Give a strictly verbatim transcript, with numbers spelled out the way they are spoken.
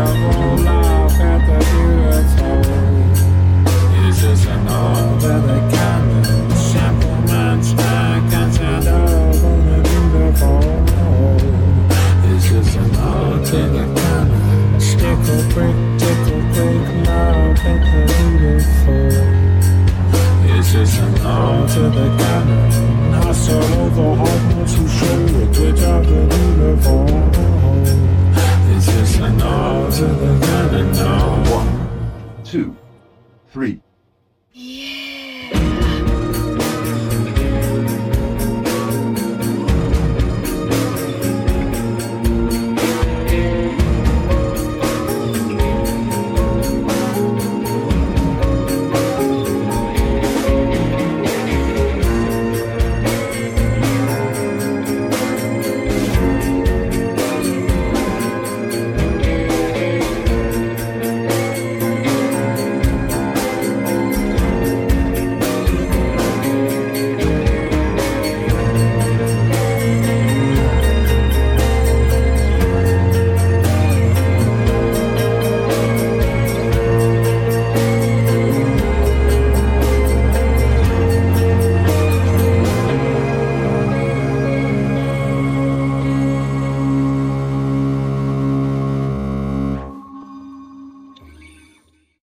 love, laugh at the beautiful. It's just an ode to the common, simple man's man can't stand up on the beautiful. It's just an ode to the common, stickle brick, tickle brick, love at the beautiful. It's just an ode to the common, hustle over hardness who show the twitch of the beautiful. It's just an ode to the common. One, two, three.